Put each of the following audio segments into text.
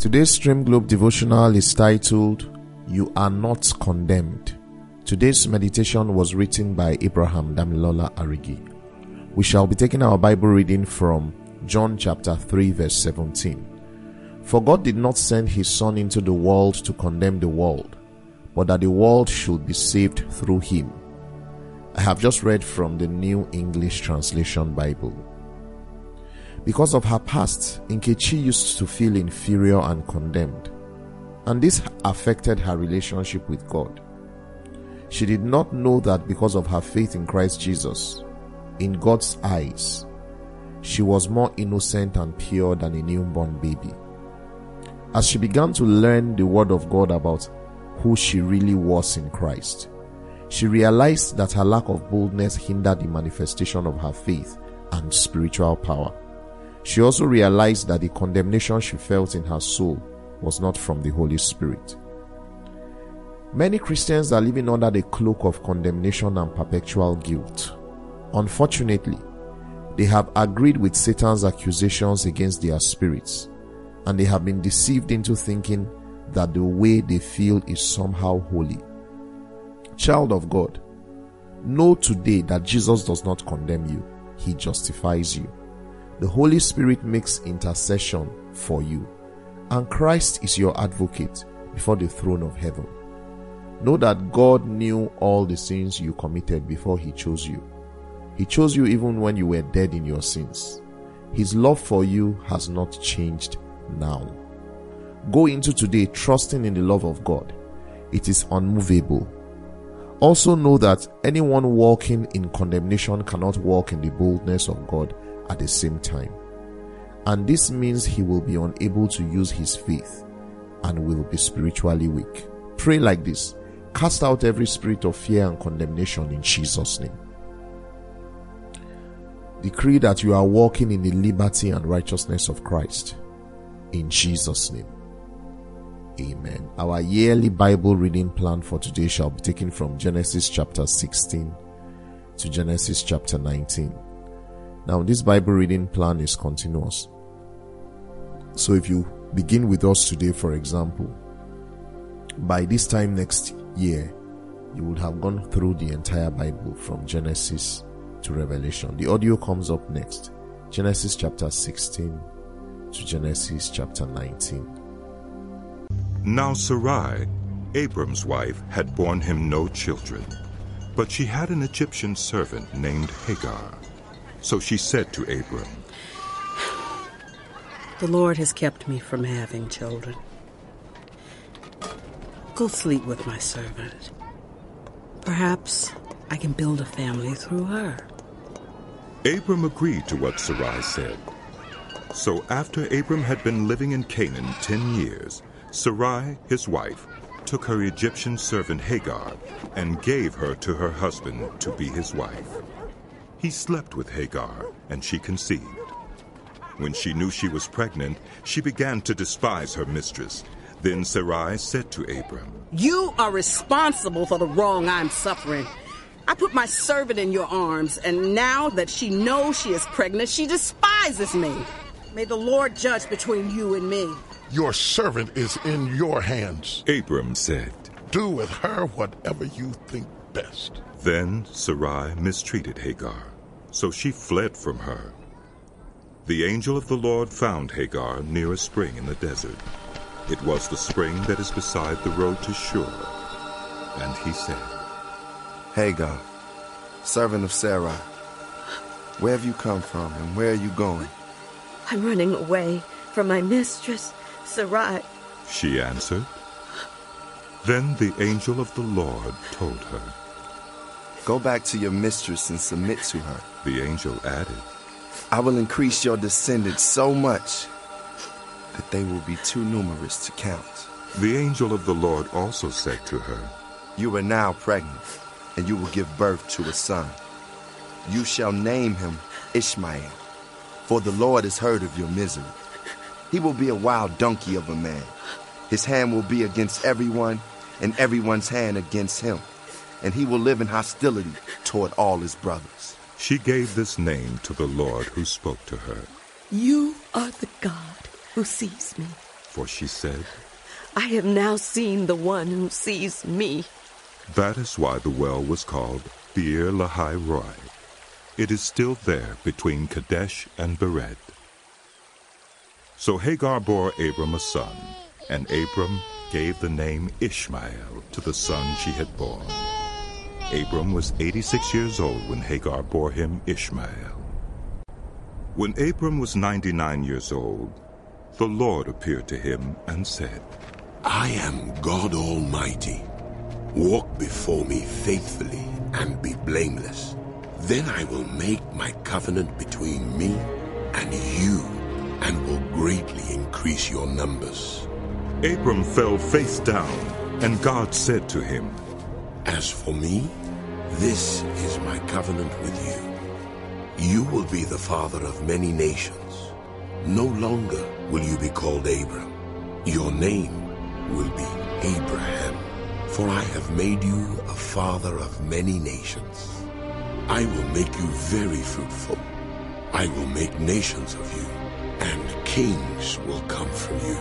Today's Stream Globe devotional is titled, You Are Not Condemned. Today's meditation was written by Abraham Damilola Arigi. We shall be taking our Bible reading from John chapter 3 verse 17. For God did not send his Son into the world to condemn the world, but that the world should be saved through him. I have just read from the New English Translation Bible. Because of her past, Nkechi used to feel inferior and condemned, and this affected her relationship with God. She did not know that because of her faith in Christ Jesus, in God's eyes, she was more innocent and pure than a newborn baby. As she began to learn the Word of God about who she really was in Christ, she realized that her lack of boldness hindered the manifestation of her faith and spiritual power. She also realized that the condemnation she felt in her soul was not from the Holy Spirit. Many Christians are living under the cloak of condemnation and perpetual guilt. Unfortunately, they have agreed with Satan's accusations against their spirits, and they have been deceived into thinking that the way they feel is somehow holy. Child of God, know today that Jesus does not condemn you, he justifies you. The Holy Spirit makes intercession for you, and Christ is your advocate before the throne of heaven. Know that God knew all the sins you committed before he chose you. He chose you even when you were dead in your sins. His love for you has not changed now. Go into today trusting in the love of God. It is unmovable. Also know that anyone walking in condemnation cannot walk in the boldness of God at the same time. And this means he will be unable to use his faith and will be spiritually weak. Pray like this: cast out every spirit of fear and condemnation in Jesus' name. Decree that you are walking in the liberty and righteousness of Christ in Jesus' name. Amen. Our yearly Bible reading plan for today shall be taken from Genesis chapter 16 to Genesis chapter 19. Now, this Bible reading plan is continuous. So if you begin with us today, for example, by this time next year, you would have gone through the entire Bible from Genesis to Revelation. The audio comes up next. Genesis chapter 16 to Genesis chapter 19. Now Sarai, Abram's wife, had borne him no children, but she had an Egyptian servant named Hagar. So she said to Abram, The Lord has kept me from having children. Go sleep with my servant. Perhaps I can build a family through her. Abram agreed to what Sarai said. So after Abram had been living in Canaan 10 years, Sarai, his wife, took her Egyptian servant Hagar and gave her to her husband to be his wife. He slept with Hagar, and she conceived. When she knew she was pregnant, she began to despise her mistress. Then Sarai said to Abram, You are responsible for the wrong I'm suffering. I put my servant in your arms, and now that she knows she is pregnant, she despises me. May the Lord judge between you and me. Your servant is in your hands. Abram said, Do with her whatever you think best. Then Sarai mistreated Hagar, so she fled from her. The angel of the Lord found Hagar near a spring in the desert. It was the spring that is beside the road to Shur. And he said, Hagar, servant of Sarai, where have you come from and where are you going? I'm running away from my mistress, Sarai. She answered. Then the angel of the Lord told her, Go back to your mistress and submit to her. The angel added, I will increase your descendants so much that they will be too numerous to count. The angel of the Lord also said to her, You are now pregnant, and you will give birth to a son. You shall name him Ishmael, for the Lord has heard of your misery. He will be a wild donkey of a man. His hand will be against everyone, and everyone's hand against him. And he will live in hostility toward all his brothers. She gave this name to the Lord who spoke to her. You are the God who sees me. for she said, I have now seen the one who sees me. That is why the well was called Beer Lahai Roi. It is still there between Kadesh and Bered. So Hagar bore Abram a son, and Abram gave the name Ishmael to the son she had borne. Abram was 86 years old when Hagar bore him Ishmael. When Abram was 99 years old, the Lord appeared to him and said, I am God Almighty. Walk before me faithfully and be blameless. Then I will make my covenant between me and you, and will greatly increase your numbers. Abram fell face down, and God said to him, As for me, this is my covenant with you. You will be the father of many nations. No longer will you be called Abram. Your name will be Abraham, for I have made you a father of many nations. I will make you very fruitful. I will make nations of you, and kings will come from you.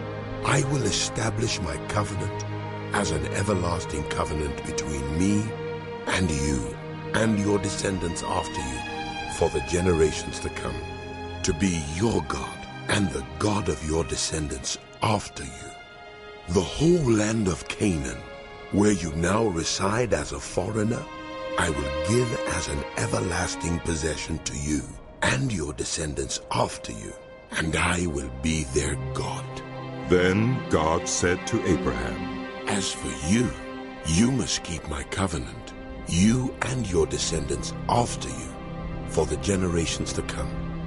I will establish my covenant as an everlasting covenant between me and you and your descendants after you for the generations to come, to be your God and the God of your descendants after you. The whole land of Canaan, where you now reside as a foreigner, I will give as an everlasting possession to you and your descendants after you, and I will be their God. Then God said to Abraham, As for you, you must keep my covenant, you and your descendants after you, for the generations to come.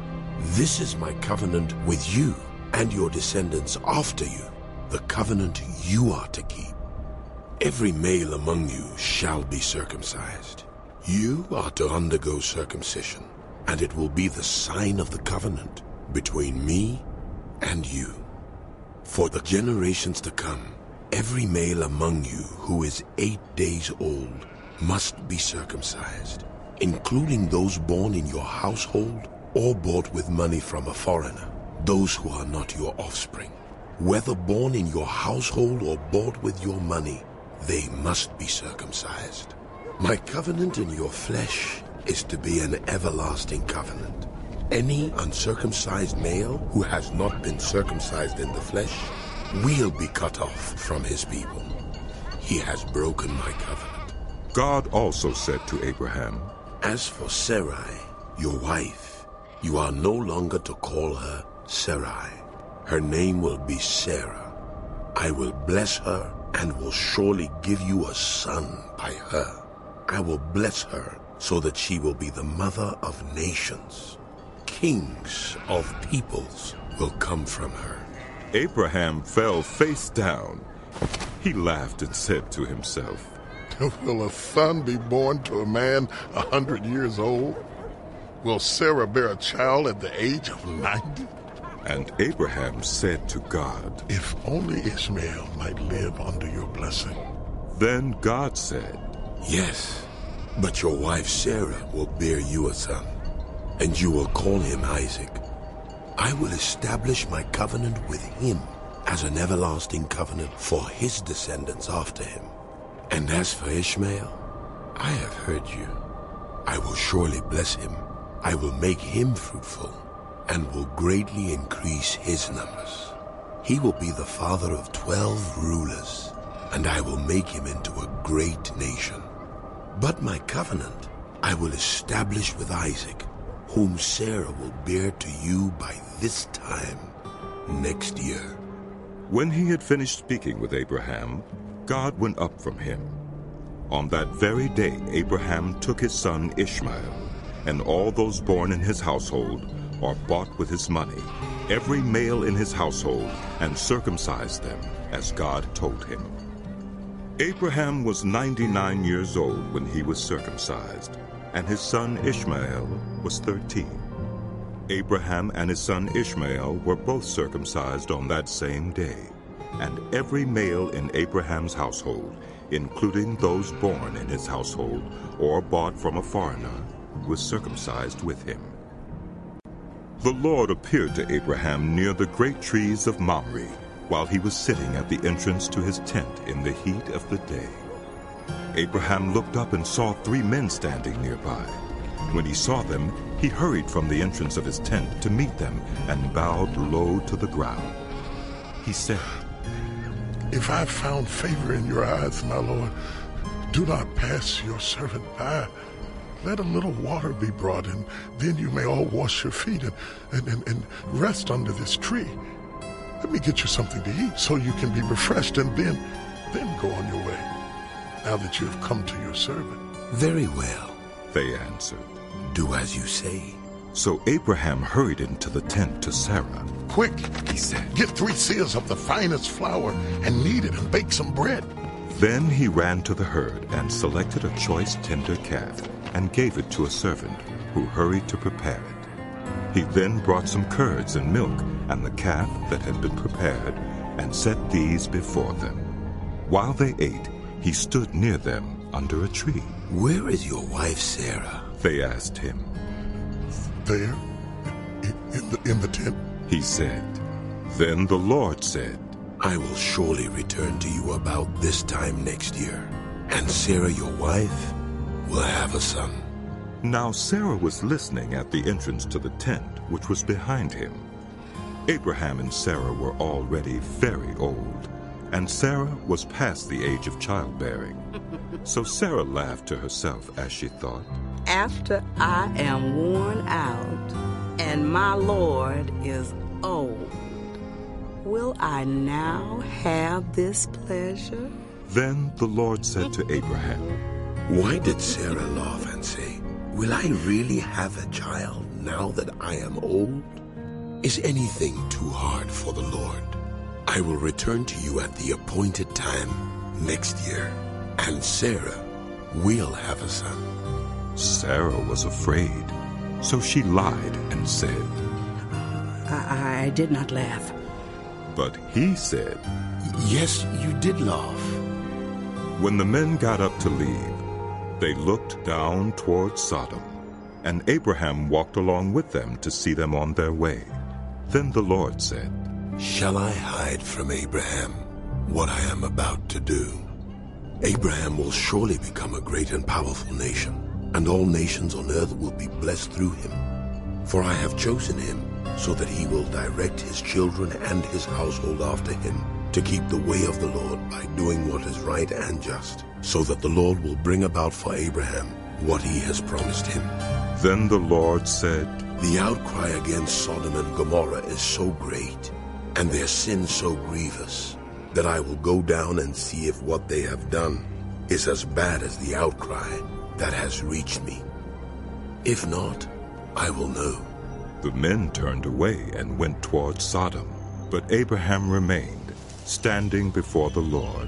This is my covenant with you and your descendants after you, the covenant you are to keep. Every male among you shall be circumcised. You are to undergo circumcision, and it will be the sign of the covenant between me and you. For the generations to come, every male among you who is 8 days old must be circumcised, including those born in your household or bought with money from a foreigner, those who are not your offspring. Whether born in your household or bought with your money, they must be circumcised. My covenant in your flesh is to be an everlasting covenant. Any uncircumcised male who has not been circumcised in the flesh will be cut off from his people. He has broken my covenant. God also said to Abraham, As for Sarai, your wife, you are no longer to call her Sarai. Her name will be Sarah. I will bless her and will surely give you a son by her. I will bless her so that she will be the mother of nations. Kings of peoples will come from her. Abraham fell face down. He laughed and said to himself, Will a son be born to a man 100 years old? Will Sarah bear a child at the age of 90? And Abraham said to God, If only Ishmael might live under your blessing. Then God said, Yes, but your wife Sarah will bear you a son, and you will call him Isaac. I will establish my covenant with him as an everlasting covenant for his descendants after him. And as for Ishmael, I have heard you. I will surely bless him. I will make him fruitful, and will greatly increase his numbers. He will be the father of 12 rulers, and I will make him into a great nation. But my covenant I will establish with Isaac, whom Sarah will bear to you by this time next year. When he had finished speaking with Abraham, God went up from him. On that very day Abraham took his son Ishmael, and all those born in his household or bought with his money, every male in his household, and circumcised them, as God told him. Abraham was 99 years old when he was circumcised, and his son Ishmael was 13. Abraham and his son Ishmael were both circumcised on that same day, and every male in Abraham's household, including those born in his household or bought from a foreigner, was circumcised with him. The Lord appeared to Abraham near the great trees of Mamre, while he was sitting at the entrance to his tent in the heat of the day. Abraham looked up and saw 3 men standing nearby. When he saw them, he hurried from the entrance of his tent to meet them and bowed low to the ground. He said, "If I've found favor in your eyes, my Lord, do not pass your servant by. Let a little water be brought, and then you may all wash your feet and rest under this tree. Let me get you something to eat so you can be refreshed, and then go on your way, now that you have come to your servant." Very well, they answered. do as you say. So Abraham hurried into the tent to Sarah. "Quick," He said. "get 3 seahs of the finest flour and knead it and bake some bread." Then he ran to the herd and selected a choice tender calf and gave it to a servant, who hurried to prepare it. He then brought some curds and milk and the calf that had been prepared and set these before them. While they ate, he stood near them under a tree. Where is your wife Sarah? They asked him. "There, in the tent." He said. Then the Lord said, I will surely return to you about this time next year, and Sarah your wife will have a son. Now Sarah was listening at the entrance to the tent, which was behind him. Abraham and Sarah were already very old, and Sarah was past the age of childbearing. So Sarah laughed to herself as she thought, After I am worn out and my Lord is old, will I now have this pleasure? Then the Lord said to Abraham, Why did Sarah laugh and say, Will I really have a child now that I am old? Is anything too hard for the Lord? I will return to you at the appointed time next year, and Sarah will have a son. Sarah was afraid, so she lied and said, I did not laugh. But he said, Yes, you did laugh. When the men got up to leave, they looked down toward Sodom, and Abraham walked along with them to see them on their way. Then the Lord said, Shall I hide from Abraham what I am about to do? Abraham will surely become a great and powerful nation, and all nations on earth will be blessed through him. For I have chosen him so that he will direct his children and his household after him to keep the way of the Lord by doing what is right and just, so that the Lord will bring about for Abraham what he has promised him. Then the Lord said, The outcry against Sodom and Gomorrah is so great, and their sin so grievous, that I will go down and see if what they have done is as bad as the outcry that has reached me. If not, I will know. The men turned away and went toward Sodom, but Abraham remained, standing before the Lord.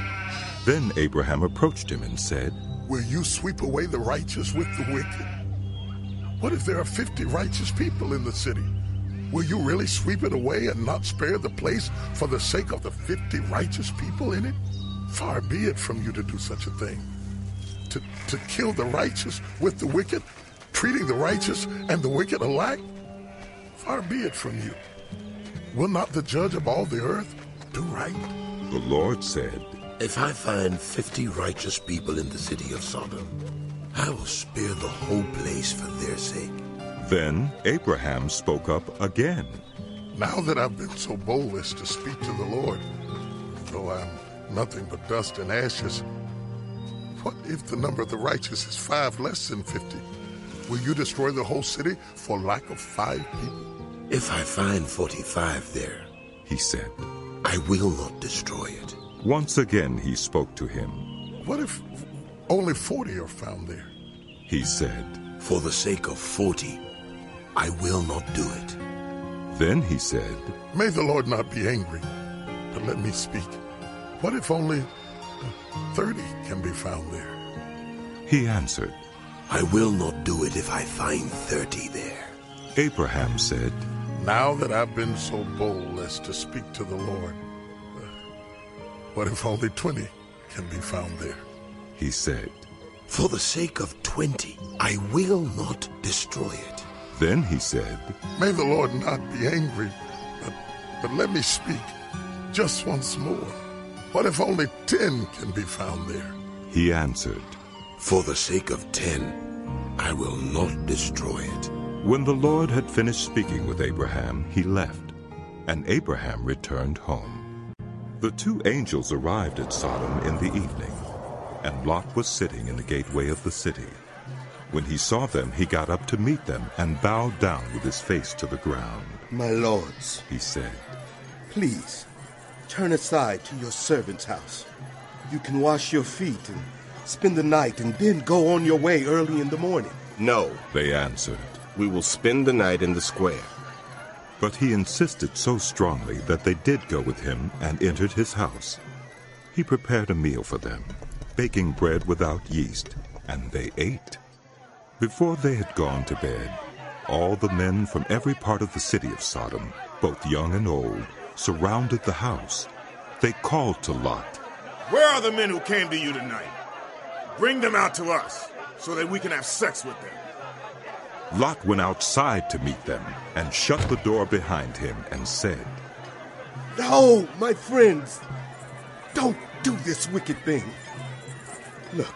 Then Abraham approached him and said, "Will you sweep away the righteous with the wicked? What if there are 50 righteous people in the city? Will you really sweep it away and not spare the place for the sake of the 50 righteous people in it? Far be it from you to do such a thing. To kill the righteous with the wicked, treating the righteous and the wicked alike? Far be it from you. Will not the judge of all the earth do right?" The Lord said, If I find 50 righteous people in the city of Sodom, I will spare the whole place for their sake. Then Abraham spoke up again. "Now that I've been so bold as to speak to the Lord, though I'm nothing but dust and ashes, what if the number of the righteous is 5 less than 50? Will you destroy the whole city for lack of 5 people?" If I find 45 there, He said. I will not destroy it. Once again he spoke to him. "What if only 40 are found there?" He said. For the sake of 40, I will not do it. Then he said, "May the Lord not be angry, but let me speak. What if only 30 can be found there?" He answered. I will not do it if I find 30 there. Abraham said, "Now that I've been so bold as to speak to the Lord, what if only 20 can be found there?" He said. For the sake of 20, I will not destroy it. Then he said, "May the Lord not be angry, but let me speak. just once more. What if only 10 can be found there? He answered, For the sake of 10, I will not destroy it. When the Lord had finished speaking with Abraham, he left, and Abraham returned home. The 2 angels arrived at Sodom in the evening, and Lot was sitting in the gateway of the city. When he saw them, he got up to meet them and bowed down with his face to the ground. My lords, He said, please, turn aside to your servant's house. You can wash your feet and spend the night and then go on your way early in the morning. No, they answered. we will spend the night in the square. But he insisted so strongly that they did go with him and entered his house. He prepared a meal for them, baking bread without yeast, and they ate. Before they had gone to bed, all the men from every part of the city of Sodom, both young and old, surrounded the house. They called to Lot. Where are the men who came to you tonight? Bring them out to us, so that we can have sex with them. Lot went outside to meet them and shut the door behind him and said, No, my friends, don't do this wicked thing. Look,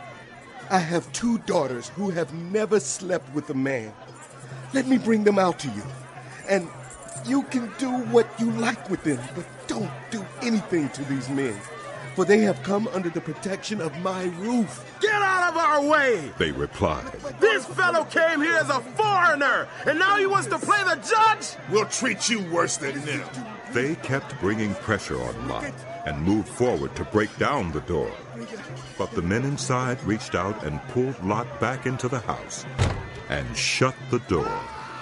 I have 2 daughters who have never slept with a man. Let me bring them out to you, and you can do what you like with them, but don't do anything to these men, for they have come under the protection of my roof. Get out of our way! They replied. This fellow came here as a foreigner, and now he wants to play the judge? We'll treat you worse than them. They kept bringing pressure on Lot and moved forward to break down the door. But the men inside reached out and pulled Lot back into the house and shut the door.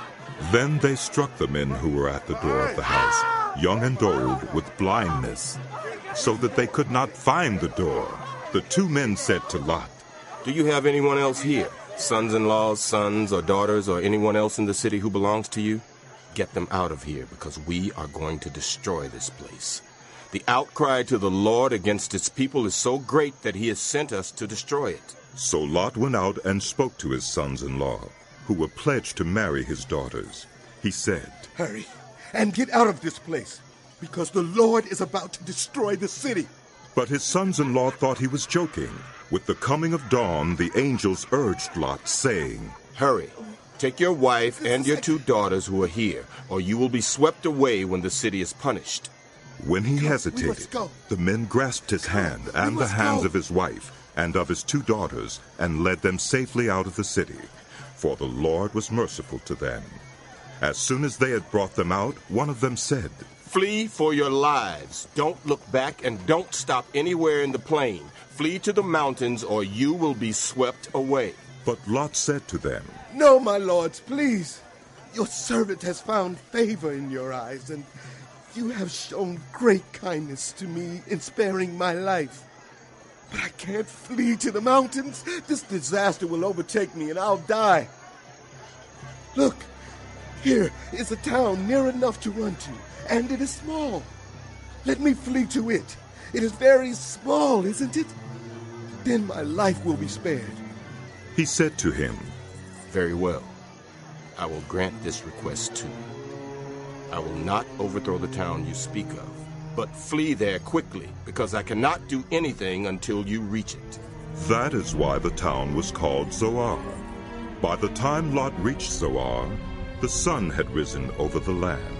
Then they struck the men who were at the door of the house, young and old, with blindness, so that they could not find the door. The 2 men said to Lot, Do you have anyone else here? Sons-in-laws, sons or daughters, or anyone else in the city who belongs to you? Get them out of here, because we are going to destroy this place. The outcry to the Lord against its people is so great that he has sent us to destroy it. So Lot went out and spoke to his sons-in-law, who were pledged to marry his daughters. He said, Hurry and get out of this place, because the Lord is about to destroy the city. But his sons-in-law thought he was joking. With the coming of dawn, the angels urged Lot, saying, Hurry, take your wife and your 2 daughters who are here, or you will be swept away when the city is punished. When he We hesitated, must go. the men grasped his hand and the must hands go. of his wife and of his 2 daughters and led them safely out of the city, for the Lord was merciful to them. As soon as they had brought them out, one of them said, Flee for your lives. Don't look back and don't stop anywhere in the plain. Flee to the mountains or you will be swept away. But Lot said to them, No, my lords, please. Your servant has found favor in your eyes, and you have shown great kindness to me in sparing my life. But I can't flee to the mountains. This disaster will overtake me, and I'll die. Look, here is a town near enough to run to, and it is small. Let me flee to it. It is very small, isn't it? Then my life will be spared. He said to him, Very well. I will grant this request too. I will not overthrow the town you speak of, but flee there quickly, because I cannot do anything until you reach it. That is why the town was called Zoar. By the time Lot reached Zoar, the sun had risen over the land.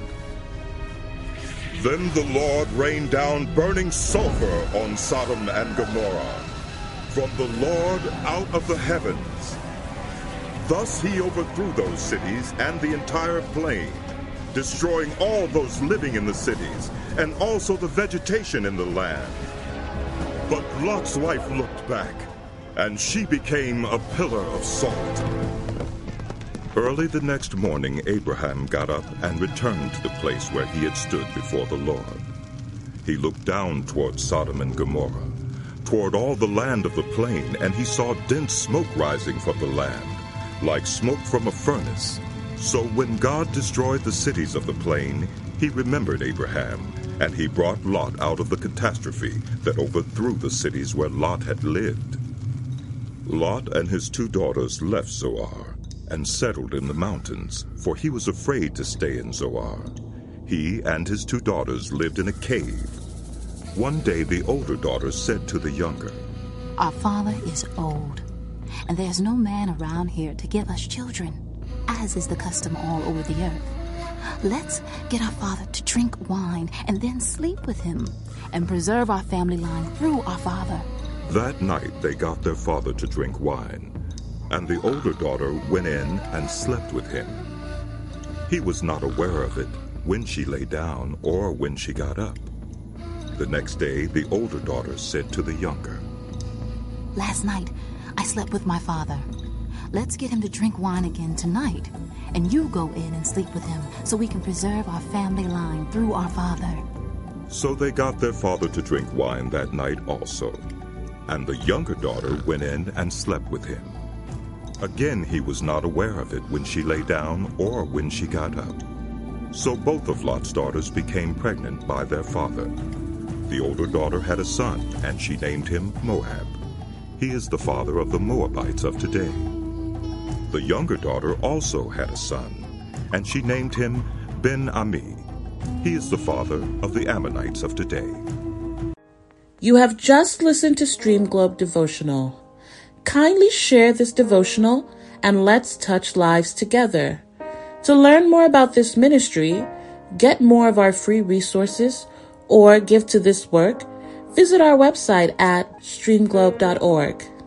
Then the Lord rained down burning sulfur on Sodom and Gomorrah, from the Lord out of the heavens. Thus he overthrew those cities and the entire plain, destroying all those living in the cities, and also the vegetation in the land. But Lot's wife looked back, and she became a pillar of salt. Early the next morning, Abraham got up and returned to the place where he had stood before the Lord. He looked down toward Sodom and Gomorrah, toward all the land of the plain, and he saw dense smoke rising from the land, like smoke from a furnace. So when God destroyed the cities of the plain, he remembered Abraham, and he brought Lot out of the catastrophe that overthrew the cities where Lot had lived. Lot and his 2 daughters left Zoar and settled in the mountains, for he was afraid to stay in Zoar. He and his 2 daughters lived in a cave. One day the older daughter said to the younger, "Our father is old, and there's no man around here to give us children, as is the custom all over the earth. Let's get our father to drink wine and then sleep with him and preserve our family line through our father." That night they got their father to drink wine, and the older daughter went in and slept with him. He was not aware of it when she lay down or when she got up. The next day the older daughter said to the younger, "Last night I slept with my father. Let's get him to drink wine again tonight, and you go in and sleep with him so we can preserve our family line through our father." So they got their father to drink wine that night also, and the younger daughter went in and slept with him. Again he was not aware of it when she lay down or when she got up. So both of Lot's daughters became pregnant by their father. The older daughter had a son, and she named him Moab. He is the father of the Moabites of today. The younger daughter also had a son, and she named him Ben-Ami. He is the father of the Ammonites of today. You have just listened to Stream Globe Devotional. Kindly share this devotional and let's touch lives together. To learn more about this ministry, get more of our free resources, or give to this work, visit our website at streamglobe.org.